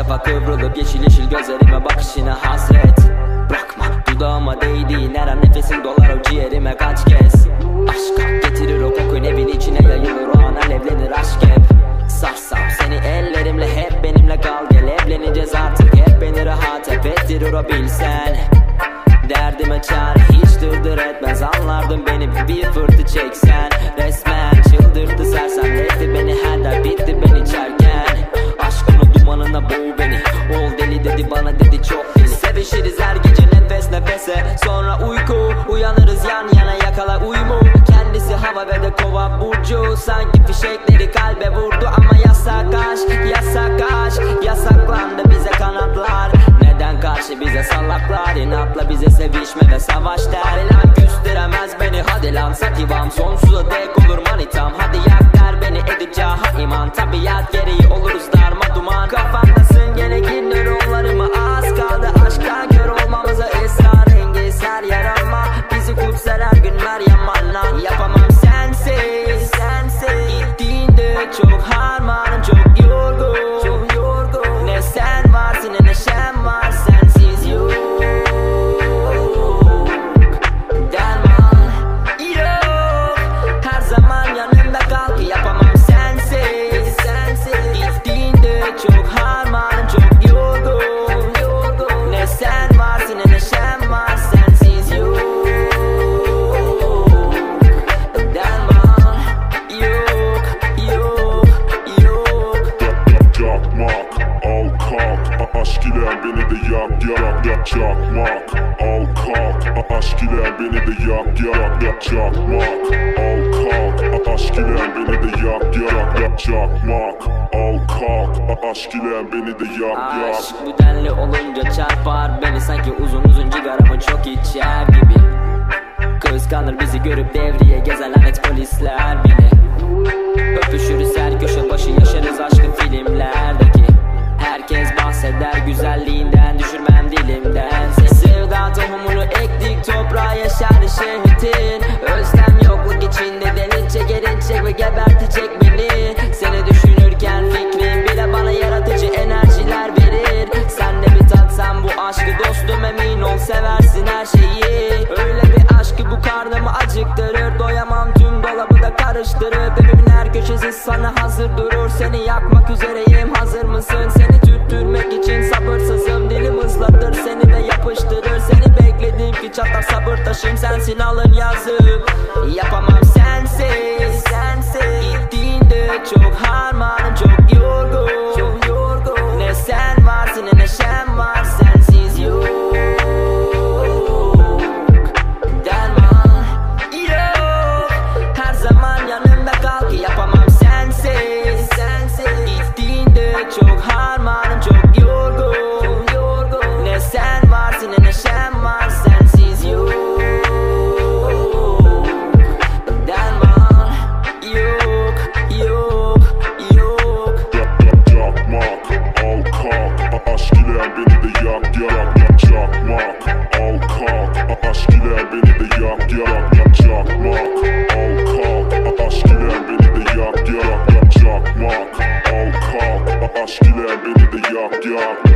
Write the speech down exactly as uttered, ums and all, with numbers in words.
şafak kıvrılıp yeşil yeşil gözlerime bakışına hasret. Bırakma dudağıma değdiğin her an nefesin dolar o ciğerime kaç kez. Aşka getirir o kokun evin içine yayılır o an alevlenir aşk hep. Sarsam seni ellerimle hep benimle kal gel evleneceğiz artık hep beni rahat hep ettirir o bilsen. Derdime çare hiç dırdır etmez anlardın beni bir fırtı çeksen. Resmen çıldırdı sersemletti beni her der bitti ben içerken. Aşkın dumanına boğ beni ol deli dedi bana dedi çok deli. Sevişiriz her gece nefes nefese sonra uyku uyanırız yan yana yakala uyumu. Kendisi hava ve de kova burcu sanki fişekleri kalbe vurdu. Ama yasak aşk yasak aşk yasaklandı bize kanatlar. Neden karşı bize salaklar inatla bize sevişme ve savaş der. Hadi lan küstüremez beni hadi lan sakivam sonsuza dek olur manitam. Hadi yak der beni edeceği ha iman tabiat gereği oluruz darma duman. Kafamdasın gene gir nöronlarıma az kaldı aşktan kör olmamıza esrarengiz her yer ama bizi kutsar her gün Meryem anlan. Yapamam sensiz sensiz gittiğinde çok harmanım çok yorgun çok yorgun. Ne sen varsın ne neşem var sensiz yok. Derman yok her zaman yanımda kal ki yapamam sensiz sensiz gittiğinde çok harmanım çok yorgun yorgun. Ne sen varsın ne neşem var sensiz yok. Derman yok yok yok. Yakmak al kalk aşk ile beni de yak yak yak çakmak al kalk aşk ile beni de yak yak yak çakmak al kalk aşk ile beni de yak yak yak çakmak al kalk aşk ile beni de yak yak. Aşk bu denli olunca çarpar beni sanki uzun uzun cigaramı çok içer gibi. Kıskanır bizi görüp devriye gezen lanet polisler bile. Öpüşürüz her köşe başı yaşarız aşkı filmlerdeki. Herkes bahseder güzelliğinden düşürmem dilimden. Sevda tohumunu ektik toprağa yaşar şehvetin. Özlem yokluk içinde delice gelecek ve gebertecek beni. Seni düşünürken fikrim bile bana yaratıcı enerjiler verir. Sen de bir tatsan bu aşkı dostum emin ol seversin her şeyi. Öyle bir aşkı bu karnımı acıktırır. Doyamam tüm dolabı da karıştırır. Evimin her köşesi sana hazır durur. Seni yakmak üzereyim hazır mısın? Seni tüttürmek için sabırsızım. Dilim ıslatır seni de yapıştırır. Seni bekledim ki çatlar sabır taşım. Sensin alın yazım. Yapamam sensiz sensiz gittiğinde çok harmanım çok yorgun çok yorgun. Ne sen varsın ne neşem var sensiz yok. Derman yok her zaman yanımda kal ki yapamam sensiz sensiz gittiğinde çok harmanım çok yorgun yorgun. Ne sen varsın ne neşem var sensiz yok. Derman yok yok yok. Yakmak al kalk aşk ile beni de yak yak yak çakmak al kalk aşk ile beni de yak yak yak çakmak al kalk aşk ile beni de yak yak yak çakmak al kalk aşk ile beni de yak yak.